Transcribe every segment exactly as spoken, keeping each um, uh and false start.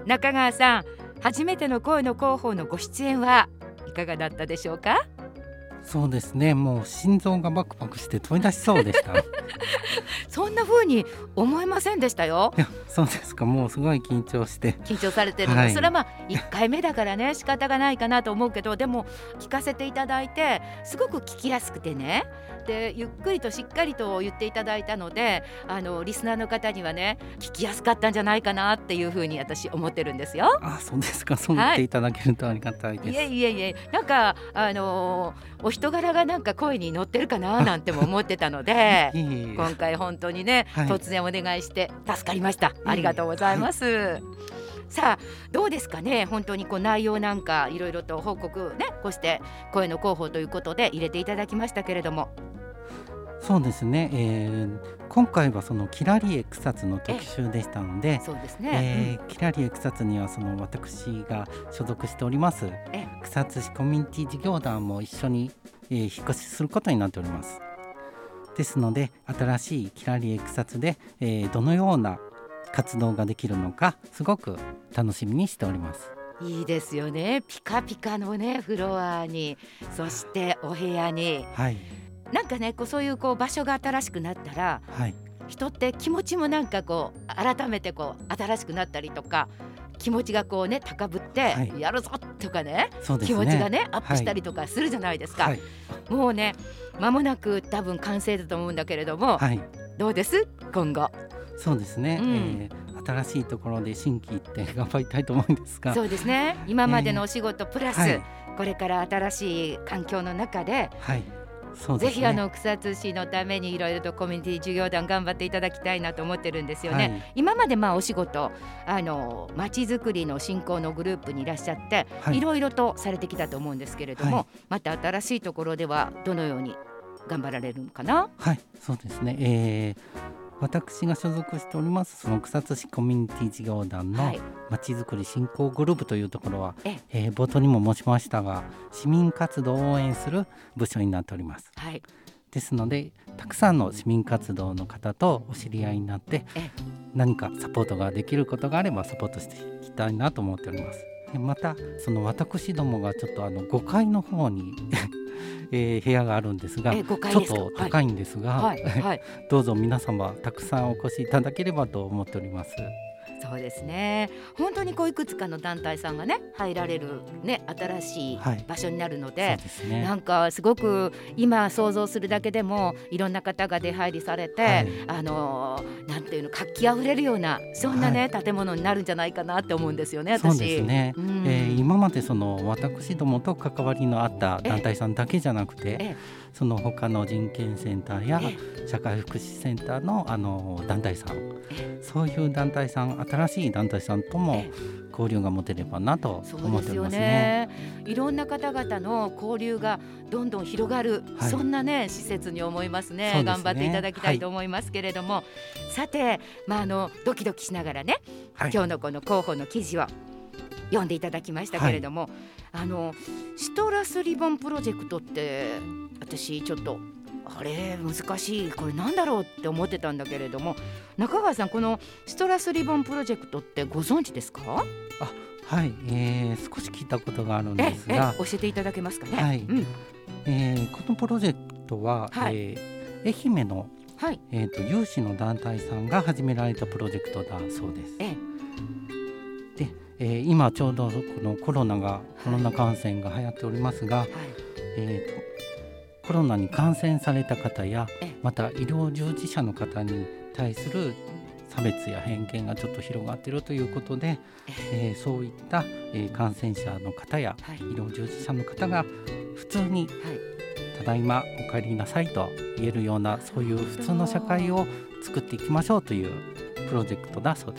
中川さん、初めての声の広報のご出演はいかがだったでしょうか？ そうですね、もう心臓がバクバクして飛び出しそうでしたそんな風に思いませんでしたよ。 いや、そうですか。もうすごい緊張して緊張されてるの、はい、それはまあいっかいめだからね仕方がないかなと思うけど、でも聞かせていただいてすごく聞きやすくてね、でゆっくりとしっかりと言っていただいたので、あのリスナーの方にはね聞きやすかったんじゃないかなっていうふうに私思ってるんですよ。 あ、そうですか。そう言っていただけるとありがたいです、 はい、いえいえいえ、なんかあのお人柄がなんか声に乗ってるかななんても思ってたのでいえいえ今回本当にね、はい、突然お願いして助かりました。ありがとうございます、はい、さあどうですかね。本当にこう内容なんかいろいろと報告ね、こうして声の広報ということで入れていただきましたけれども。 そうですね、えー、今回はそのキラリエ草津の特集でしたので、 そうですね、 えーうん、キラリエ草津にはその私が所属しております草津市コミュニティ事業団も一緒に、えー、引っ越しすることになっております。ですので新しいキラリエ草津で、えー、どのような活動ができるのかすごく楽しみにしております。 いいですよね。ピカピカのねフロアに、そしてお部屋に、 はい、 なんかねこうそういうこう場所が新しくなったら、はい、人って気持ちもなんかこう改めてこう新しくなったりとか、気持ちがこうね高ぶってやるぞとか ね,、はい、そうですね、気持ちがねアップしたりとかするじゃないですか、はい、もうね間もなく多分完成だと思うんだけれども、はい、どうです今後？ そうですね、うん、えー、新しいところで心機一転頑張りたいと思うんですが、 そうですね、今までのお仕事プラス、えーはい、これから新しい環境の中で、はい、そうですね、ぜひあの草津市のためにいろいろとコミュニティ事業団頑張っていただきたいなと思ってるんですよね、はい、今までまあお仕事あの街づくりの振興のグループにいらっしゃって、はい、いろいろとされてきたと思うんですけれども、はい、また新しいところではどのように頑張られるのかな？ はい、そうですね、えー私が所属しておりますその草津市コミュニティ事業団のまちづくり振興グループというところは、はい、えー、冒頭にも申しましたが市民活動を応援する部署になっております、はい、ですのでたくさんの市民活動の方とお知り合いになって何かサポートができることがあればサポートしていきたいなと思っております。でまたその私どもがちょっとあのごかいの方にえー、部屋があるんですが、ちょっと高いんですが、はいはいはい、どうぞ皆様たくさんお越しいただければと思っております。 そうですね、本当にこういくつかの団体さんがね入られる、ね、新しい場所になるので、はい、そうですね、なんかすごく今想像するだけでもいろんな方が出入りされて、はい、あのなんていうの活気あふれるようなそんなね、はい、建物になるんじゃないかなって思うんですよね私。 そうですね、うん、えー、今までその私どもと関わりのあった団体さんだけじゃなくて、ええ、その他の人権センターや社会福祉センター の, あの団体さん、そういう団体さん、新しい団体さんとも交流が持てればなと思っておりますね。 そうですよね、いろんな方々の交流がどんどん広がる、はい、そんなね施設に思います ね, すね頑張っていただきたいと思いますけれども、はい、さて、まあ、あのドキドキしながらね、はい、今日のこの広報の記事を読んでいただきましたけれども、はい、あのシトラスリボンプロジェクトって私ちょっとあれ難しい、これなんだろうって思ってたんだけれども、中川さんこのシトラスリボンプロジェクトってご存知ですか？ あ、はい、えー、少し聞いたことがあるんですが、 ええ教えていただけますかね？ はい、 うん、 えー、このプロジェクトは、はい、えー、愛媛の、はい、えーと、有志の団体さんが始められたプロジェクトだそうです。ええでえー、今ちょうどこのコロナが、はい、コロナ感染が流行っておりますが、はい、えーとコロナに感染された方やまた医療従事者の方に対する差別や偏見がちょっと広がっているということで、えー、そういった、えー、感染者の方や医療従事者の方が普通に、はい、ただいまお帰りなさいと言えるような、そういう普通の社会を作っていきましょうというプロジェクトだそうです。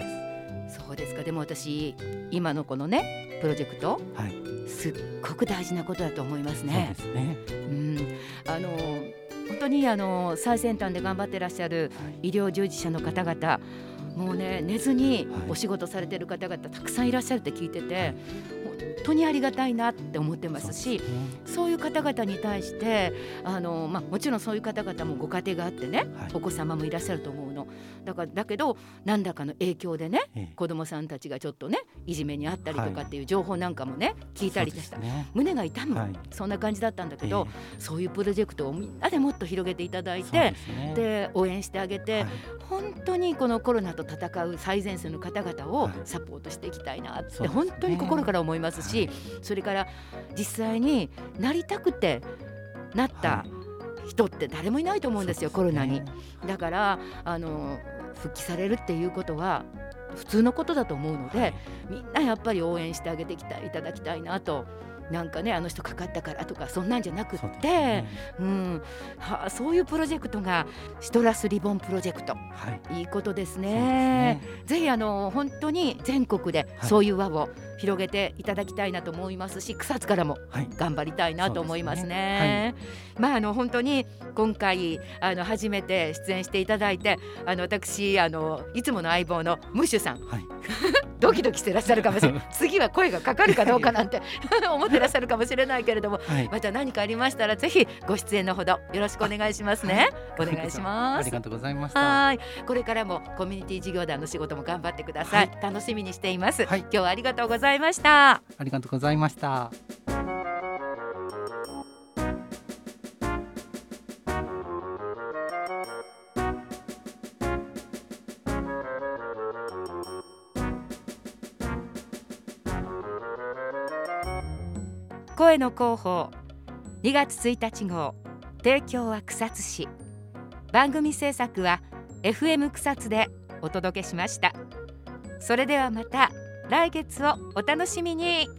そうですか。でも私今のこのねプロジェクト、はい、すっごく大事なことだと思いますね。 そうですね、 うん、あの本当にあの最先端で頑張ってらっしゃる医療従事者の方々、もうね寝ずにお仕事されてる方々たくさんいらっしゃるって聞いてて、はい、本当にありがたいなって思ってますし、そうですね、そういう方々に対してあの、まあ、もちろんそういう方々もご家庭があってね、はい、お子様もいらっしゃると思うののだからだけど何らかの影響でね、ええ、子どもさんたちがちょっとねいじめにあったりとかっていう情報なんかもね、はい、聞いたりした、ね、胸が痛む、はい、そんな感じだったんだけど、え、そういうプロジェクトをみんなでもっと広げていただいて、 で,、ね、で応援してあげて、はい、本当にこのコロナと戦う最前線の方々をサポートしていきたいなって、はい、本当に心から思いますし、はい、それから実際になりたくてなった人って誰もいないと思うんですよ、コロナに。だからあの復帰されるっていうことは普通のことだと思うので、はい、みんなやっぱり応援してあげていただきたいなと。なんかね、あの人かかったからとかそんなんじゃなくって、ね、うん、はあ、そういうプロジェクトがシトラスリボンプロジェクト、はい、いいことですね。ですね。ぜひあの本当に全国でそういう輪を広げていただきたいなと思いますし、草津からも頑張りたいなと思いますね。はい、そうですね。はい、まああの本当に今回あの初めて出演していただいて、あの私あのいつもの相棒のムッシュさん、はい、ドキドキしてらっしゃるかもしれない次は声がかかるかどうかなんて思ってらっしゃるかもしれないけれども、はい、また何かありましたらぜひご出演のほどよろしくお願いしますね。はい、お願いします。 ありがとうございました。 はい、これからもコミュニティ事業団の仕事も頑張ってください。はい、楽しみにしています。はい、今日はありがとうございました。 ありがとうございました。 声の広報にがつついたち号、提供は草津市、番組制作は エフエム 草津でお届けしました。それではまた来月をお楽しみに。